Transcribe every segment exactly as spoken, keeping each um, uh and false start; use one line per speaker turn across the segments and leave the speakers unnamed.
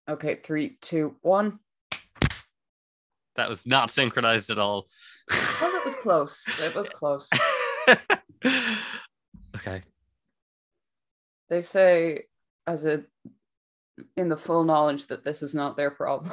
Okay, three, two, one.
That was not synchronized at all.
Well, it was close. It was close.
Okay.
They say, as a in the full knowledge that this is not their problem.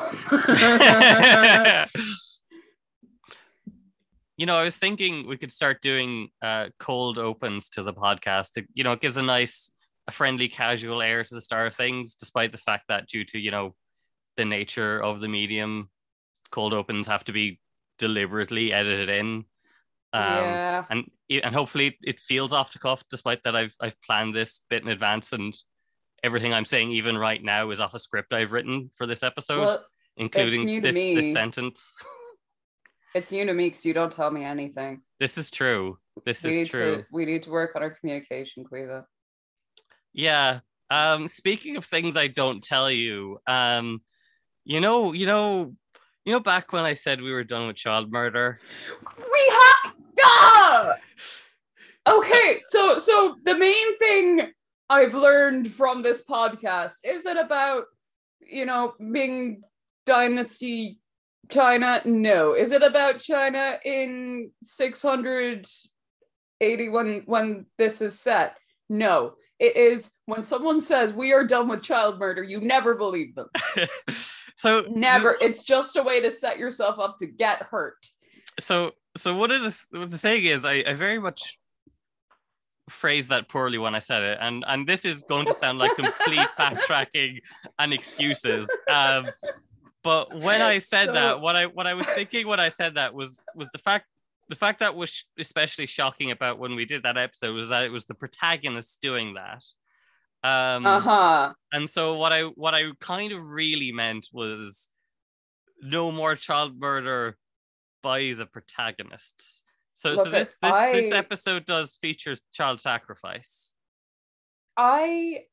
You know, I was thinking we could start doing uh, cold opens to the podcast. It, you know, it gives a nice, a friendly, casual air to the start of things, despite the fact that due to, you know, the nature of the medium, cold opens have to be deliberately edited in. Um,
yeah.
And and hopefully it feels off the cuff, despite that I've I've planned this bit in advance and everything I'm saying even right now is off a script I've written for this episode,
Well, it's
including
new to
this this
me.
sentence.
It's new to me because you don't tell me anything.
This is true. This
we
is
need
true.
To, we need to work on our communication, Quiva.
Yeah. Um, speaking of things I don't tell you, um, you know, you know, you know, back when I said we were done with child murder.
We have duh! Okay, so so the main thing I've learned from this podcast is it about, you know, Ming Dynasty China? No. Is it about China in six hundred eighty when when this is set? No. It is when someone says we are done with child murder, you never believe them.
So
never. It's just a way to set yourself up to get hurt.
So so what is the the thing is I, I very much phrased that poorly when I said it, and and this is going to sound like complete backtracking and excuses. Um But when I said so, that, what I what I was thinking when I said that was was the fact the fact that was especially shocking about when we did that episode was that it was the protagonist doing that. Um,
uh-huh.
And so what I what I kind of really meant was no more child murder by the protagonists. So Look, so this this
I,
this episode does feature child sacrifice.
I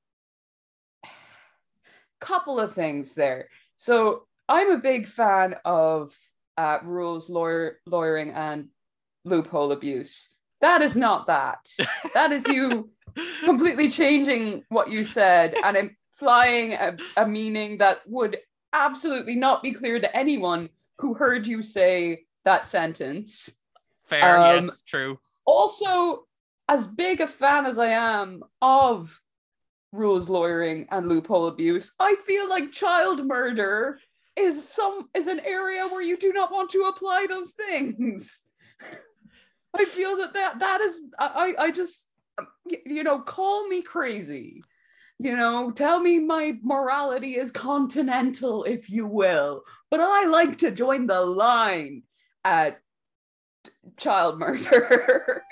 couple of things there. So I'm a big fan of uh, rules, lawyer, lawyering, and loophole abuse. That is not that. That is you completely changing what you said and implying a, a meaning that would absolutely not be clear to anyone who heard you say that sentence.
Fair, um, yes, true.
Also, as big a fan as I am of rules lawyering and loophole abuse, I feel like child murder is some is an area where you do not want to apply those things. I feel that that, that is I, I just you know call me crazy, you know tell me my morality is continental if you will, but I like to join the line at child murder.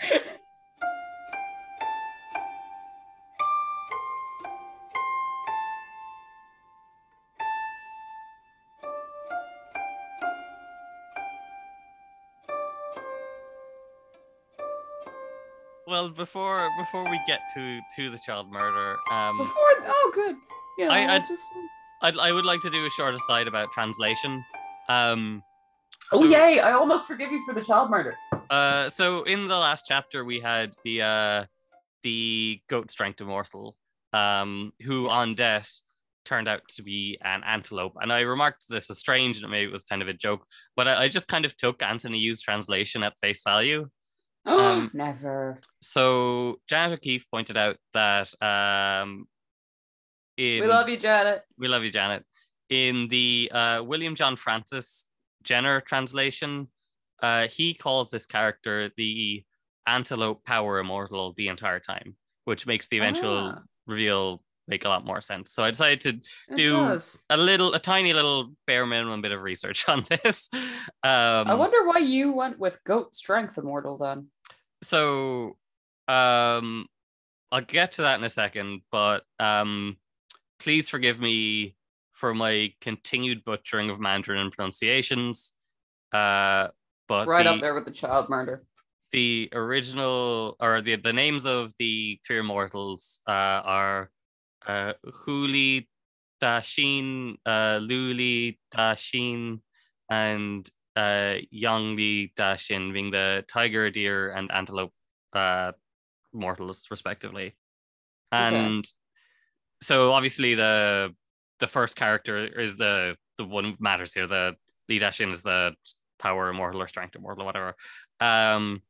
Well, before before we get to, to the child murder, um,
before oh good, yeah,
I I
just
I'd, I would like to do a short aside about translation. Um,
oh so, yay! I almost forgive you for the child murder.
Uh, so in the last chapter we had the uh the goat strength immortal, um, who yes. on death turned out to be an antelope, and I remarked this was strange and maybe it was kind of a joke, but I, I just kind of took Anthony Yu's translation at face value.
Um, Never.
So Janet O'Keefe pointed out that um, in,
we love you, Janet.
We love you, Janet. In the uh, William John Francis Jenner translation, uh, he calls this character the antelope power immortal the entire time, which makes the eventual ah. reveal make a lot more sense. So I decided to it do does. a little, a tiny little bare minimum bit of research on this. Um,
I wonder why you went with goat strength immortal then.
So um, I'll get to that in a second, but um, please forgive me for my continued butchering of Mandarin and pronunciations. Uh, but
right
the,
up there with the child murder.
The original, or the, the names of the three immortals uh, are uh, Huli Dashin, uh, Luli Dashin, and uh, Yangli Dashin, being the tiger, deer, and antelope uh, mortals, respectively. And okay. so obviously the the first character is the the one who matters here. The lead Ashin is the power immortal or strength immortal or whatever. Um,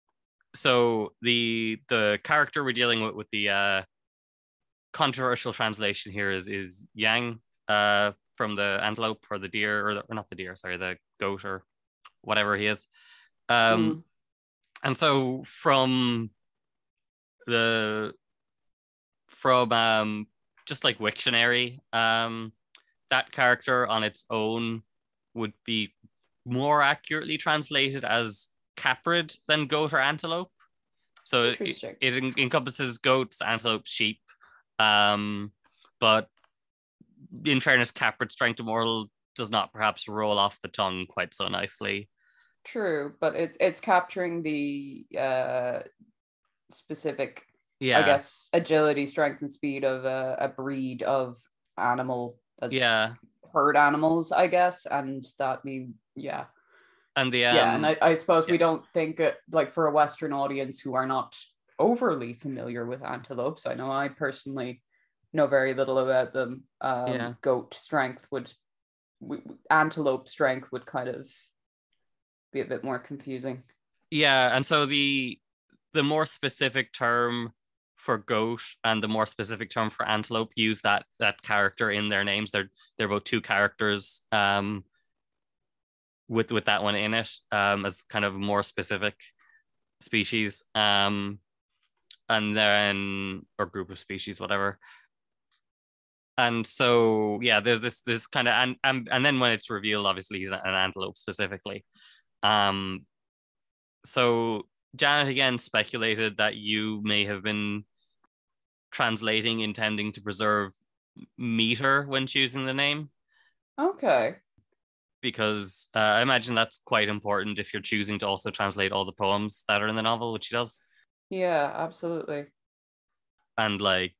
so the the character we're dealing with with the uh, controversial translation here is is Yang uh, from the antelope or the deer or, the, or not the deer, sorry, the goat or whatever he is. Um,
Mm.
And so from the from um just like Wiktionary, um that character on its own would be more accurately translated as caprid than goat or antelope. So it,
Interesting.
it en- encompasses goats, antelopes, sheep. Um, but in fairness, caprid strength immortal does not perhaps roll off the tongue quite so nicely.
True, but it's it's capturing the uh specific,
Yeah,
I guess, agility, strength, and speed of a, a breed of animal, uh,
yeah,
herd animals, I guess, and that mean yeah,
and the
yeah, and
um,
I, I suppose
yeah.
we don't think it, like for a Western audience who are not overly familiar with antelopes. I know I personally know very little about them. Um,
Yeah.
Goat strength would, w- antelope strength would kind of be a bit more confusing.
Yeah, and so the the more specific term for goat and the more specific term for antelope use that that character in their names. They're they're both two characters um with with that one in it um as kind of more specific species um and then or group of species, whatever. And so yeah, there's this this kind of and and, and then when it's revealed, obviously he's an antelope specifically. Um so Janet again speculated that you may have been translating intending to preserve meter when choosing the name,
Okay.
because uh, I imagine that's quite important if you're choosing to also translate all the poems that are in the novel, which he does.
Yeah, absolutely.
And like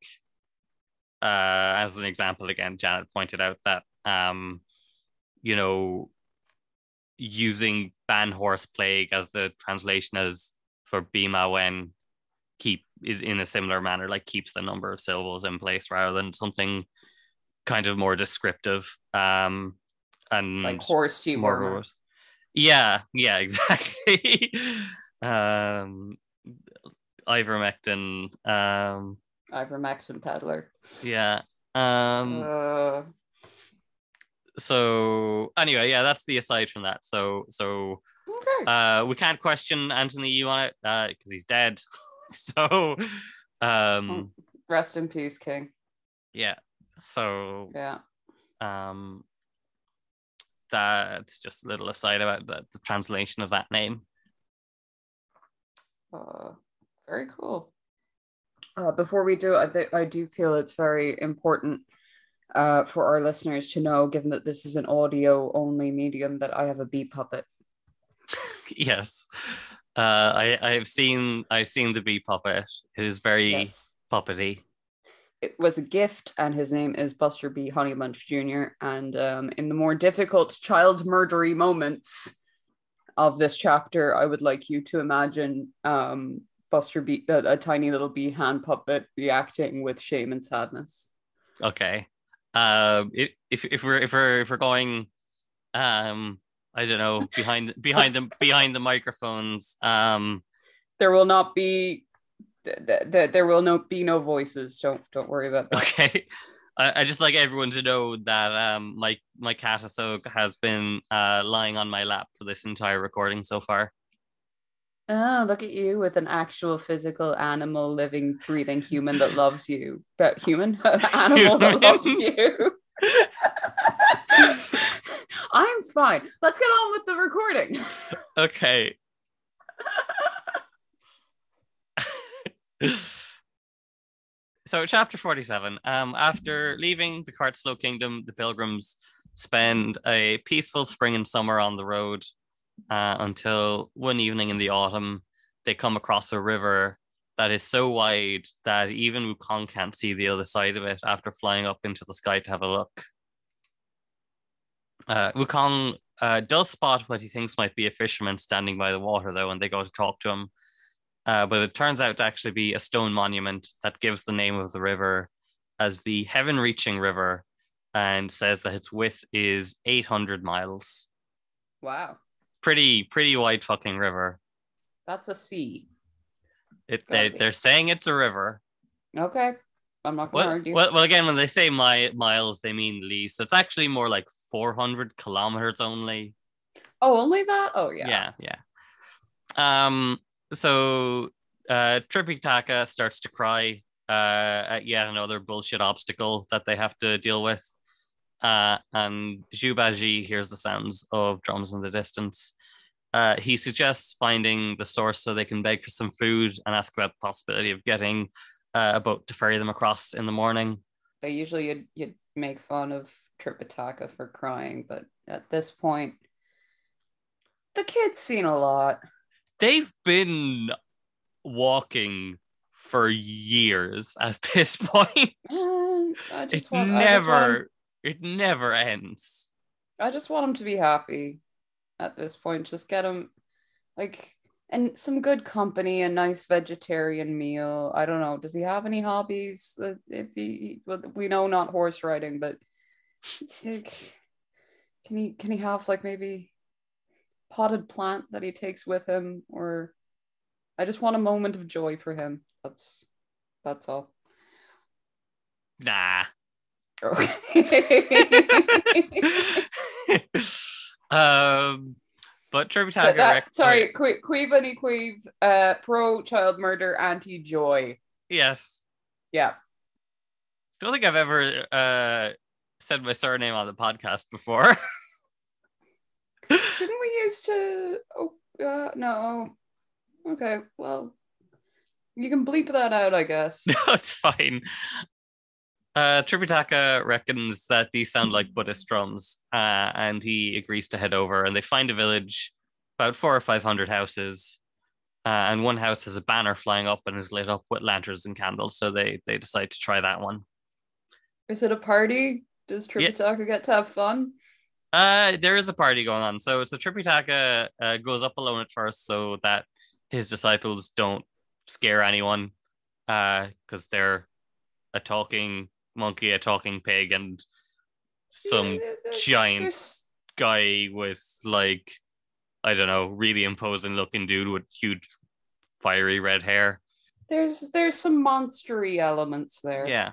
uh, as an example, again, Janet pointed out that um, you know, using Ban Horse Plague as the translation as for Bima when keep is in a similar manner, like keeps the number of syllables in place rather than something kind of more descriptive. Um, and
Like horse
more,
dewormer.
yeah, yeah, exactly. um, ivermectin. Um,
Ivermectin peddler.
yeah. Um,
Uh,
so anyway, yeah, that's the aside from that. So so
okay.
uh, we can't question Anthony Yu on it because uh, he's dead. so um,
Rest in peace, King.
yeah. So
Yeah.
um, that's just a little aside about the, the translation of that name.
Uh, very cool. Uh, before we do, I think I do feel it's very important uh, for our listeners to know, given that this is an audio only medium, that I have a bee puppet.
Yes, uh, I I've seen I've seen the bee puppet. It is very
Yes.
puppety.
It was a gift, and his name is Buster B. Honeybunch Junior And um, in the more difficult child murdery moments of this chapter, I would like you to imagine um, Buster B, a, a tiny little bee hand puppet, reacting with shame and sadness.
Okay. Um, if if we're if we're if we're going, um, I don't know, behind behind the behind the microphones, um,
there will not be th- th- th- there will no be no voices. Don't don't worry about that.
Okay. I, I just like everyone to know that um my my cat Ahsoka has been uh lying on my lap for this entire recording so far.
Oh, look at you with an actual physical animal, living, breathing human that loves you. But human animal that loves you. I'm fine. Let's get on with the recording.
Okay. So chapter forty-seven. Um, after leaving the Cartslow Kingdom, the pilgrims spend a peaceful spring and summer on the road uh, until one evening in the autumn, they come across a river that is so wide that even Wukong can't see the other side of it after flying up into the sky to have a look. Uh, Wukong uh, does spot what he thinks might be a fisherman standing by the water, though, and they go to talk to him. Uh, but it turns out to actually be a stone monument that gives the name of the river as the Heaven Reaching River, and says that its width is eight hundred miles.
Wow.
Pretty, pretty wide fucking river.
That's a sea.
It, they, they're saying it's a river.
Okay. I'm not going to
well,
argue.
Well, well, again, when they say mi- miles, they mean li. So it's actually more like four hundred kilometers only.
Oh, only that? Oh, yeah.
Yeah, yeah. Um. So uh, Tripitaka starts to cry uh, at yet another bullshit obstacle that they have to deal with. Uh, and Zhu Baji hears the sounds of drums in the distance. Uh, he suggests finding the source so they can beg for some food and ask about the possibility of getting uh, a boat to ferry them across in the morning.
They usually you'd, you'd make fun of Tripitaka for crying, but at this point, the kid's seen a lot.
They've been walking for years at this point.
Uh, I just
it
want,
never,
I just want him,
it never ends.
I just want him to be happy at this point. Just get him, like, and some good company, a nice vegetarian meal. I don't know. Does he have any hobbies? If he, well, we know not horse riding, but like, can he can he have like maybe potted plant that he takes with him? Or I just want a moment of joy for him. That's that's all.
Nah.
Okay.
um. But Tripitaka...
that,
rec-
sorry, que- Queeve and Queeve, uh, pro child murder, anti joy.
Yes.
Yeah.
I don't think I've ever uh, said my surname on the podcast before.
Didn't we used to? Oh, uh, no. Okay, well, you can bleep that out, I guess.
No, it's fine. Uh, Tripitaka reckons that these sound like Buddhist drums, uh, and he agrees to head over. And they find a village, about four or five hundred houses, uh, and one house has a banner flying up and is lit up with lanterns and candles. So they they decide to try that one.
Is it a party? Does Tripitaka yeah. get to have fun?
Uh, there is a party going on. So so Tripitaka uh, goes up alone at first, so that his disciples don't scare anyone, uh, because they're a talking monkey, a talking pig, and some
Yeah, there's,
giant
there's...
guy with, like, I don't know, really imposing looking dude with huge fiery red hair.
There's there's some monstery elements there.
Yeah.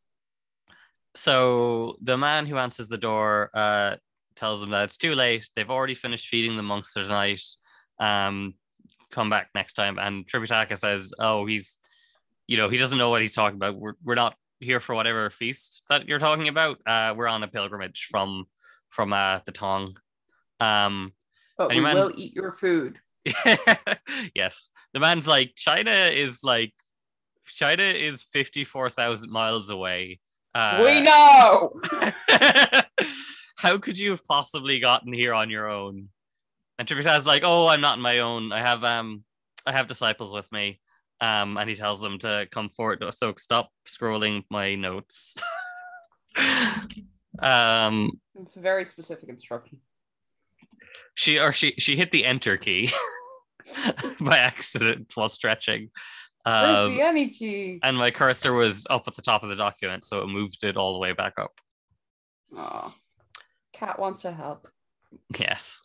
So the man who answers the door uh tells them that it's too late. They've already finished feeding the monks for tonight. Um, come back next time. And Tripitaka says, "Oh, he's, you know, he doesn't know what he's talking about. We're we're not here for whatever feast that you're talking about. Uh, we're on a pilgrimage from from uh the Tong. Um,
but we will eat your food."
Yes, the man's like, China is like, China is fifty-four thousand miles away. Uh,
we know.
How could you have possibly gotten here on your own? And Tripitaka's like, "Oh, I'm not on my own. I have um, I have disciples with me." Um, and he tells them to come forward. So stop scrolling my notes. um,
it's a very specific instruction.
She or she she hit the enter key by accident while stretching. Um,
Where's the any key?
And my cursor was up at the top of the document, so it moved it all the way back up.
Oh, Cat wants to help.
Yes.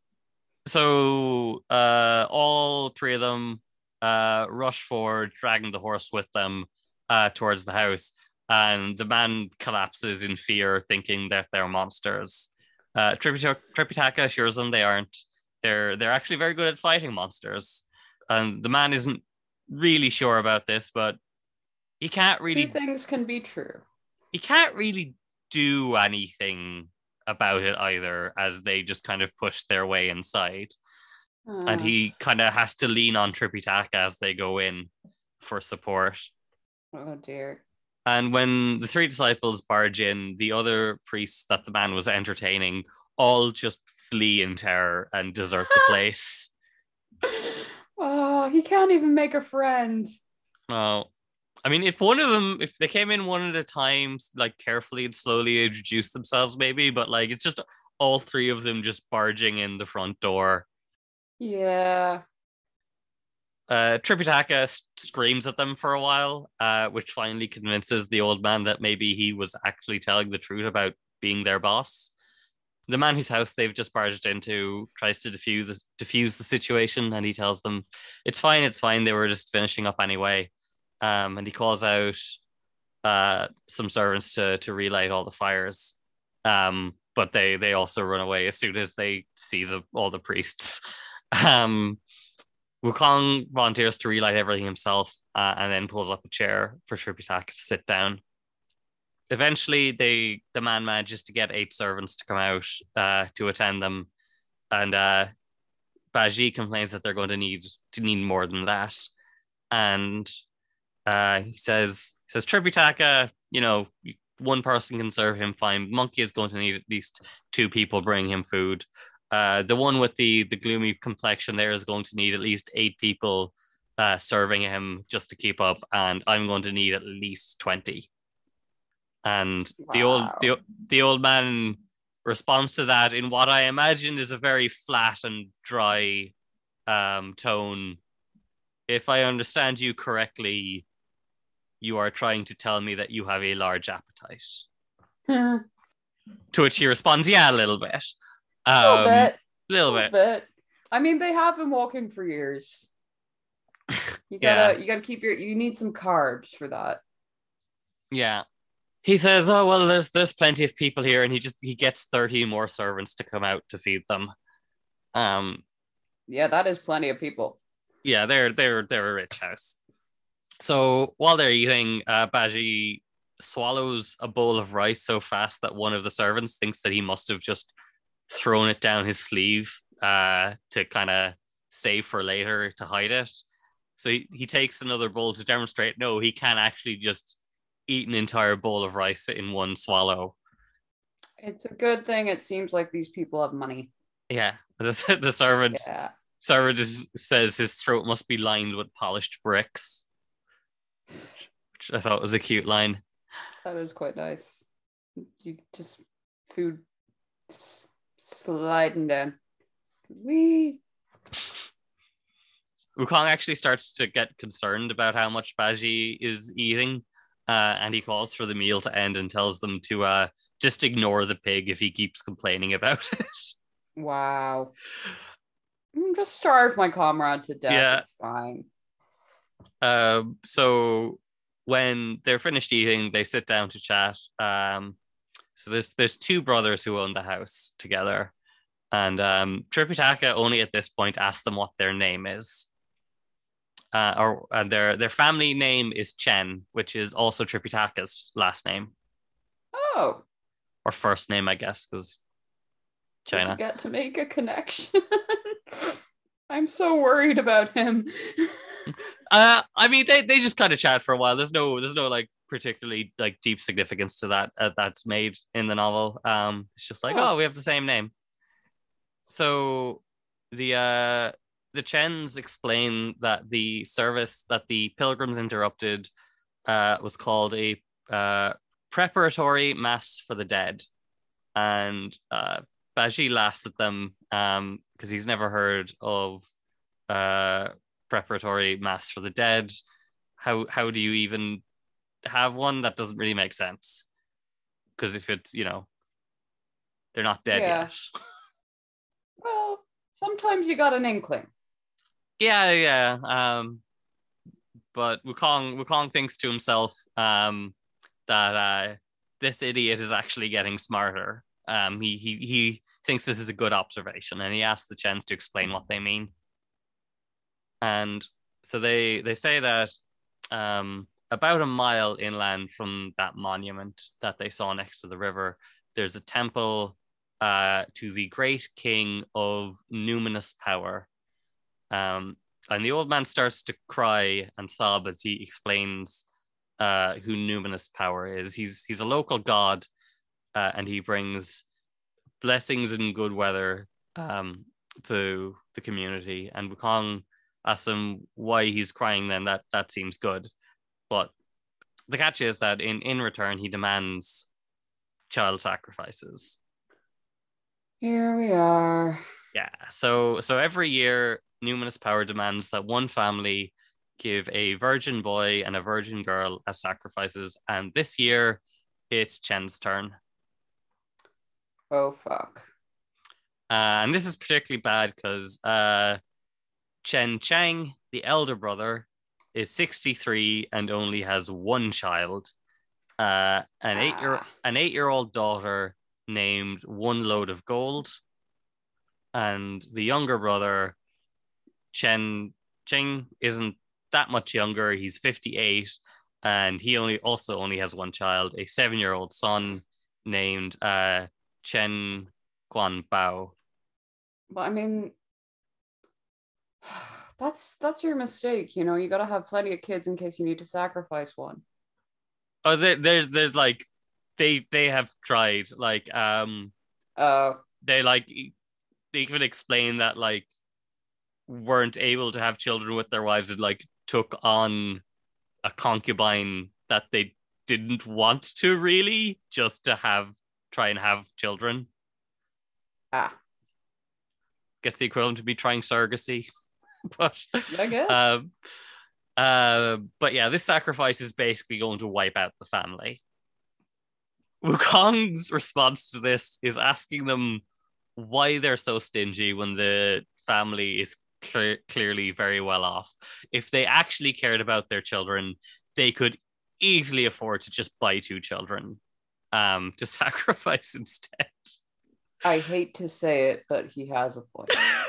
So uh, all three of them uh, rush forward, dragging the horse with them uh, towards the house. And the man collapses in fear, thinking that they're monsters. Uh, Tripitaka assures them they aren't. They're they're actually very good at fighting monsters. And the man isn't really sure about this, but he can't really...
Two things can be true.
He can't really do anything about it either, as they just kind of push their way inside. Uh. And he kind of has to lean on Tripitaka as they go in for support.
Oh dear.
And when the three disciples barge in, the other priests that the man was entertaining all just flee in terror and desert the place.
Oh, he can't even make a friend.
Oh, I mean, if one of them, if they came in one at a time, like carefully and slowly introduce themselves, maybe, but like it's just all three of them just barging in the front door.
Yeah.
Uh, Tripitaka screams at them for a while, uh, which finally convinces the old man that maybe he was actually telling the truth about being their boss. The man whose house they've just barged into tries to defuse the, diffuse the situation, and he tells them, it's fine, it's fine. They were just finishing up anyway. Um, and he calls out uh, some servants to, to relight all the fires. Um, but they they also run away as soon as they see the all the priests. Um, Wukong volunteers to relight everything himself uh, and then pulls up a chair for Tripitaka to sit down. Eventually, they the man manages to get eight servants to come out uh, to attend them, and uh, Baji complains that they're going to need to need more than that, and uh, he says he says Tripitaka, you know, one person can serve him fine. Monkey is going to need at least two people bringing him food. Uh, the one with the the gloomy complexion there is going to need at least eight people uh, serving him just to keep up, and I'm going to need at least twenty. And wow. the old the, the old man responds to that in what I imagine is a very flat and dry um, tone. If I understand you correctly, you are trying to tell me that you have a large appetite. To which he responds, yeah, a little bit. Um,
a little bit.
Little,
little
bit.
bit. I mean, they have been walking for years. You gotta, yeah. you gotta keep your. You need some carbs for that.
Yeah. He says, "Oh well, there's there's plenty of people here," and he just he gets thirty more servants to come out to feed them. Um.
Yeah, that is plenty of people.
Yeah, they're they're they're a rich house. So while they're eating, uh, Baji swallows a bowl of rice so fast that one of the servants thinks that he must have just thrown it down his sleeve uh, to kind of save for later to hide it. So he, he takes another bowl to demonstrate, no, he can actually just eat an entire bowl of rice in one swallow.
It's a good thing it seems like these people have money.
Yeah. The, the servant,
yeah.
servant just says his throat must be lined with polished bricks, which I thought was a cute line.
That is quite nice. You just food s- sliding down. Wee.
Wukong actually starts to get concerned about how much Baji is eating, uh, and he calls for the meal to end and tells them to uh, just ignore the pig if he keeps complaining about it.
Wow. Just starve my comrade to death. Yeah. It's fine.
Um, so when they're finished eating, they sit down to chat. Um, so there's there's two brothers who own the house together, and um, Tripitaka only at this point asks them what their name is. Uh, or uh, their their family name is Chen, which is also Tripitaka's last name.
Oh.
Or first name, I guess, because China.
Does he get to make a connection? I'm so worried about him.
uh, I mean, they, they just kind of chat for a while. There's no there's no like particularly like deep significance to that uh, that's made in the novel. Um, it's just like, oh. oh, we have the same name. So the uh. The Chens explain that the service that the pilgrims interrupted uh, was called a uh, preparatory mass for the dead. And uh, Baji laughs at them because um, he's never heard of uh, preparatory mass for the dead. How how do you even have one? That doesn't really make sense. Because if it's, you know, they're not dead
yeah.
yet.
Well, sometimes you got an inkling.
Yeah, yeah. Um, but Wukong Wukong thinks to himself um, that uh, this idiot is actually getting smarter. Um, he he he thinks this is a good observation, and he asks the Chens to explain what they mean. And so they they say that um, about a mile inland from that monument that they saw next to the river, there's a temple uh, to the great king of numinous power. Um, and the old man starts to cry and sob as he explains uh, who Numinous Power is. He's he's a local god, uh, and he brings blessings and good weather um, to the community. And Wukong asks him why he's crying. Then that that seems good, but the catch is that in in return he demands child sacrifices.
Here we are.
Yeah. So so every year, Numinous Power demands that one family give a virgin boy and a virgin girl as sacrifices, and this year it's Chen's turn.
Oh fuck.
Uh, and this is particularly bad because uh, Chen Chang, the elder brother, is sixty-three and only has one child, uh, an eight year
Ah.
an eight year old daughter named One Load of Gold, and the younger brother Chen Ching isn't that much younger. He's fifty-eight, and he only also only has one child, a seven year old son named uh, Chen Guan Bao.
But I mean, that's that's your mistake. You know, you gotta have plenty of kids in case you need to sacrifice one.
Oh, there, there's there's like they they have tried like um
Uh,
they like they even explain that like weren't able to have children with their wives and like took on a concubine that they didn't want to really just to have try and have children.
ah,
Guess the equivalent would be trying surrogacy. but
I guess.
um uh but yeah, this sacrifice is basically going to wipe out the family. Wukong's response to this is asking them why they're so stingy when the family is clear, clearly very well off. If they actually cared about their children, they could easily afford to just buy two children um, to sacrifice instead.
I hate to say it, but he has a point.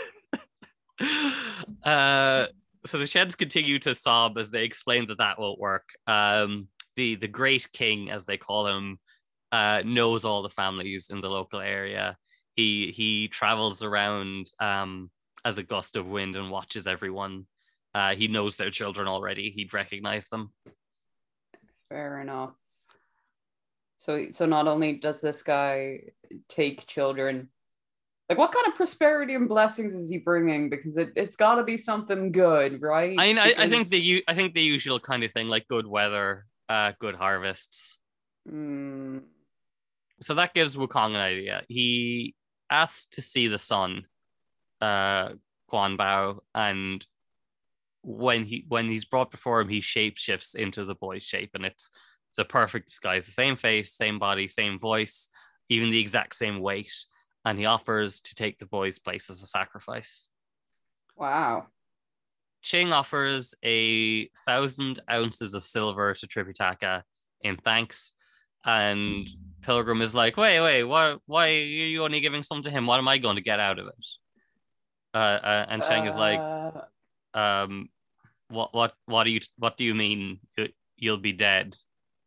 uh, so the Sheds continue to sob as they explain that that won't work. Um, the the Great King, as they call him, uh, knows all the families in the local area. He he travels around um, as a gust of wind and watches everyone. Uh, he knows their children already. He'd recognize them.
Fair enough. So so not only does this guy take children, like what kind of prosperity and blessings is he bringing? Because it, it's got to be something good, right?
I mean, I, I think
Because,
the I think the usual kind of thing, like good weather, uh, good harvests.
mm,
So that gives Wukong an idea. He asks to see the sun, uh, Quan Bao, and when he when he's brought before him, he shapeshifts into the boy's shape, and it's it's a perfect disguise. The same face, same body, same voice, even the exact same weight. And he offers to take the boy's place as a sacrifice.
wow.
Ching offers a thousand ounces of silver to Tripitaka in thanks, and Pilgrim is like, "Wait, wait, why, why are you only giving some to him? What am I going to get out of it?" Uh, uh, and Cheng is like,
Uh,
um, "What, what, what do you, what do you mean? You'll be dead?"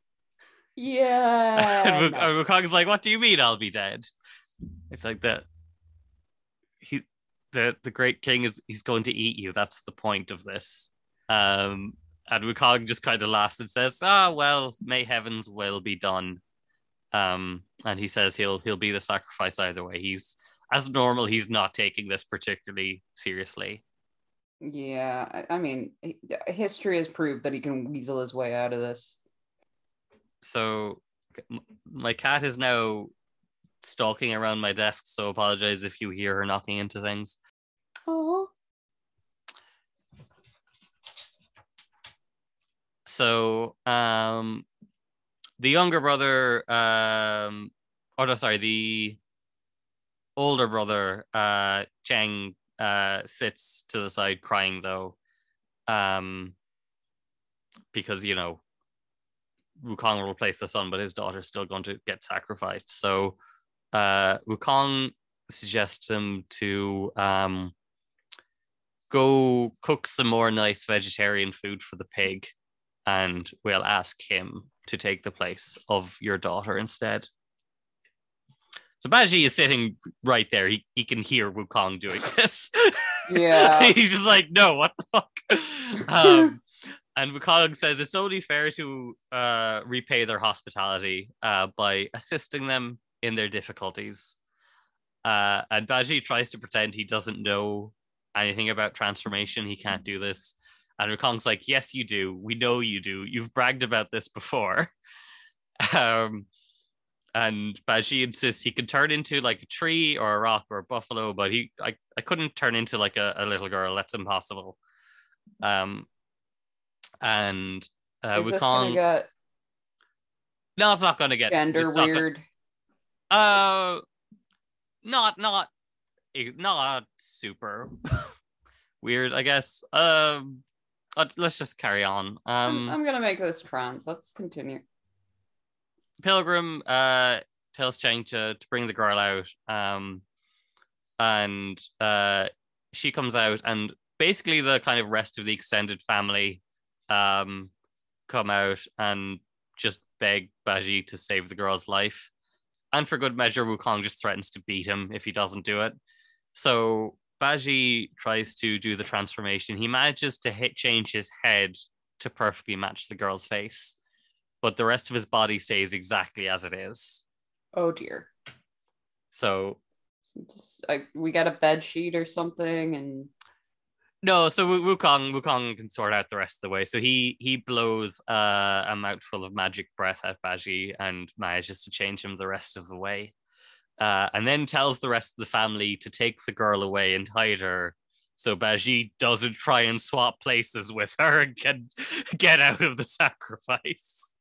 yeah.
And
No.
Wukong's like, "What do you mean I'll be dead?" It's like that. He, the the Great King is he's going to eat you. That's the point of this. Um, and Wukong just kind of laughs and says, "Ah, well, may heaven's will be done." Um, and he says he'll he'll be the sacrifice either way. He's as normal. He's not taking this particularly seriously.
Yeah. I, I mean, history has proved that he can weasel his way out of this.
So my cat is now stalking around my desk, so apologize if you hear her knocking into things.
Oh.
So, um, the younger brother, um, or no, sorry, the older brother, uh, Cheng, uh, sits to the side crying though, um, because you know Wukong will replace the son, but his daughter's still going to get sacrificed. So, uh, Wukong suggests him to um go cook some more nice vegetarian food for the pig, and we'll ask him to take the place of your daughter instead. So Baji is sitting right there. He, he can hear Wukong doing this.
Yeah.
He's just like, no, what the fuck? Um, and Wukong says it's only fair to uh, repay their hospitality uh, by assisting them in their difficulties. Uh, and Baji tries to pretend he doesn't know anything about transformation. He can't do this. And Wukong's like, yes, you do. We know you do. You've bragged about this before. um, and Baji insists he can turn into like a tree or a rock or a buffalo, but he I, I couldn't turn into like a, a little girl. That's impossible. Um, and uh,
Is this gonna
Wukong...
get
No, it's not going to get
gender
it's not
weird?
Gonna... Uh, not not not super weird, I guess. Um, let's just carry on. Um,
I'm, I'm gonna make this trans. Let's continue.
Pilgrim uh tells Cheng to, to bring the girl out. Um, and uh, she comes out, and basically the kind of rest of the extended family um come out and just beg Baji to save the girl's life. And for good measure, Wukong just threatens to beat him if he doesn't do it. So Baji tries to do the transformation. He manages to hit change his head to perfectly match the girl's face, but the rest of his body stays exactly as it is.
Oh dear.
So,
just like we got a bed sheet or something, and
no, so Wukong Wukong can sort out the rest of the way. So he he blows uh, a mouthful of magic breath at Baji and manages to change him the rest of the way. Uh, and then tells the rest of the family to take the girl away and hide her, so Baji doesn't try and swap places with her and get, get out of the sacrifice.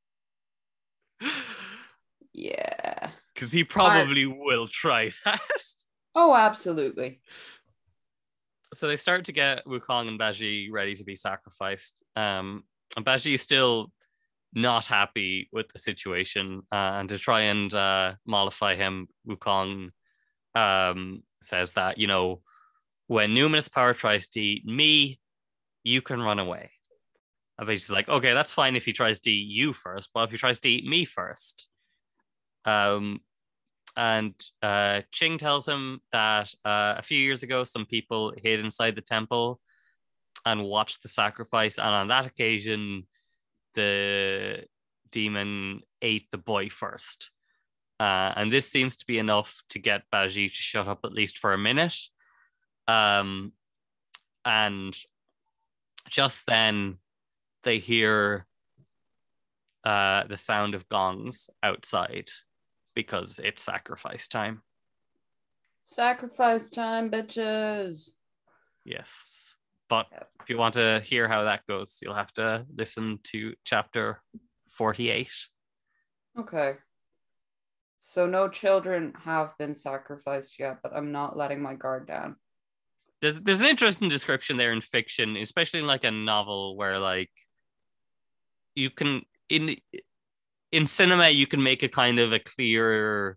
Yeah.
Because he probably I... will try that.
Oh, absolutely.
So they start to get Wukong and Baji ready to be sacrificed. Um, and Baji is still not happy with the situation. Uh, and to try and uh, mollify him, Wukong um, says that, you know, when numinous power tries to eat me, you can run away. And Baji's like, okay, that's fine if he tries to eat you first, but if he tries to eat me first. Um, And uh, Ching tells him that uh, a few years ago, some people hid inside the temple and watched the sacrifice. And on that occasion, the demon ate the boy first. Uh, and this seems to be enough to get Baji to shut up at least for a minute. Um, and just then, they hear uh, the sound of gongs outside, because it's sacrifice time.
Sacrifice time, bitches.
Yes. But yep. If you want to hear how that goes, you'll have to listen to chapter forty-eight.
Okay. So no children have been sacrificed yet, but I'm not letting my guard down.
There's there's an interesting description there in fiction, especially in like a novel where like you can in in cinema, you can make a kind of a clear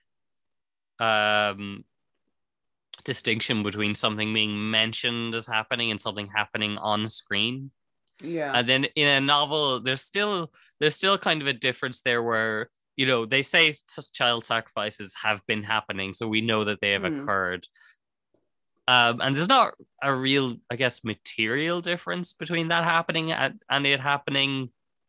um, distinction between something being mentioned as happening and something happening on screen.
Yeah.
And then in a novel, there's still there's still kind of a difference there where, you know, they say child sacrifices have been happening, so we know that they have mm. occurred. Um, and there's not a real, I guess, material difference between that happening and, and it happening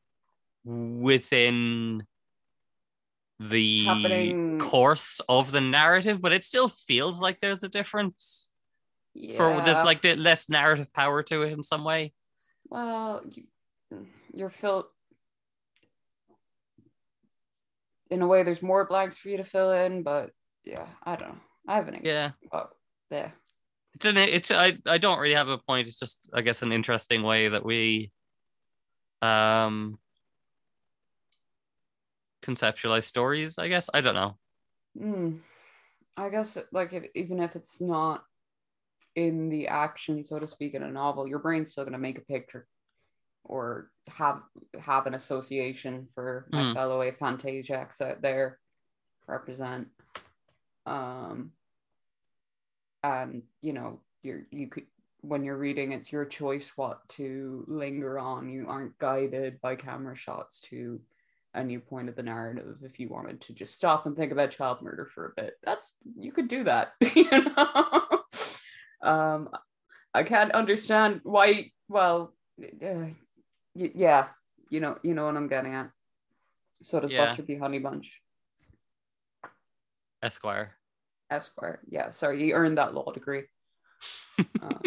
within the happening... course of the narrative, but it still feels like there's a difference. Yeah. For there's like the less narrative power to it in some way.
Well, you, you're filled in a way. There's more blanks for you to fill in, but yeah, I don't know. I haven't.
Yeah.
Oh, yeah.
It's an. It's. I. I don't really have a point. It's just, I guess, an interesting way that we, um. conceptualize stories, I guess. I don't know.
Mm. I guess like if, even if it's not in the action, so to speak, in a novel, your brain's still going to make a picture or have have an association for my mm. fellow aphantasiacs out there represent. Um, and you know, you're you could when you're reading, it's your choice what to linger on. You aren't guided by camera shots to a new point of the narrative. If you wanted to just stop and think about child murder for a bit, that's you could do that. You know, um, I can't understand why. Well, uh, y- yeah, you know, you know what I'm getting at. So does yeah. Buster B. Honeybunch.
Esquire.
Esquire. Yeah, sorry, you earned that law degree. um,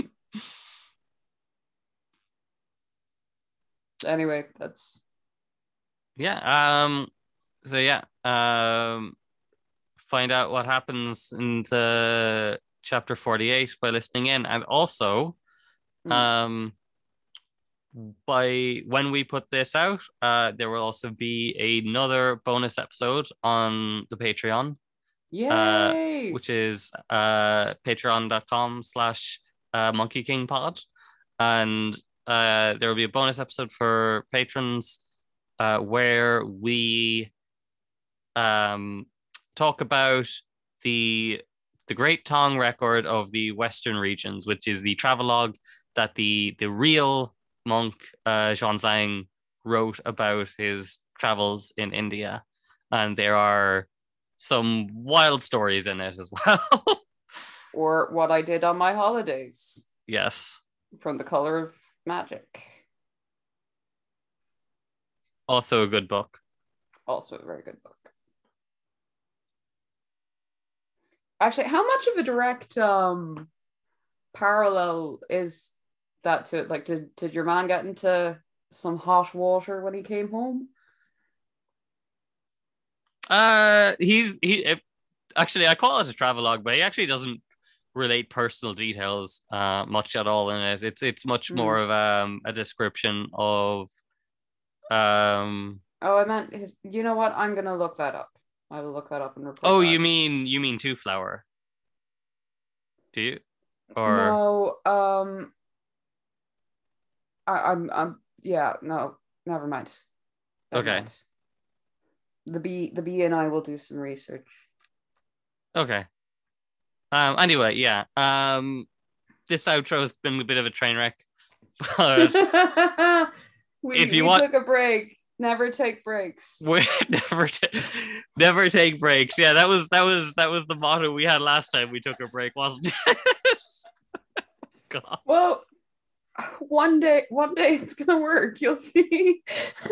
anyway, that's.
Yeah. Um. So yeah. Um. Find out what happens in the chapter forty-eight by listening in, and also, mm. um, by when we put this out, uh, there will also be another bonus episode on the Patreon.
Yay!
which is uh, patreon.com slash uh, Monkey King Pod. And uh, there will be a bonus episode for patrons uh, where we um, talk about the the Great Tong Record of the Western regions, which is the travelogue that the the real monk uh, Xuanzang wrote about his travels in India, and there are some wild stories in it as well.
Or What I Did on My Holidays.
Yes.
From The Color of Magic.
Also a good book.
Also a very good book. Actually, how much of a direct um parallel is that to like did did your man get into some hot water when he came home?
Uh, he's he it, actually I call it a travelogue, but he actually doesn't relate personal details uh much at all in it. It's it's much
Mm.
more of um a description of um.
Oh, I meant his. You know what? I'm gonna look that up. I will look that up and report.
Oh,
back.
you mean you mean Two Flower? Do you? Or
No, um, I, I'm, I'm, yeah, no, never mind. Never
Okay.
mind. The B, the B, and I will do some research.
Okay. Um. Anyway, yeah. Um. This outro has been a bit of a train wreck, but
we
if you
we
want-
took a break. Never take breaks.
we never t- never take breaks. Yeah, that was that was that was the motto we had last time we took a break, wasn't it? God.
Well, one day, one day it's gonna work. You'll see.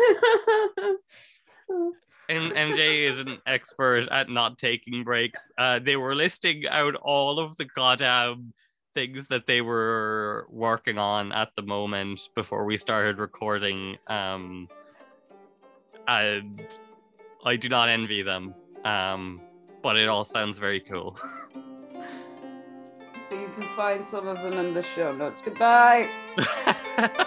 And M J is an expert at not taking breaks. Uh, they were listing out all of the goddamn things that they were working on at the moment before we started recording. Um, and I do not envy them. Um, but it all sounds very cool.
You can find some of them in the show notes. Goodbye.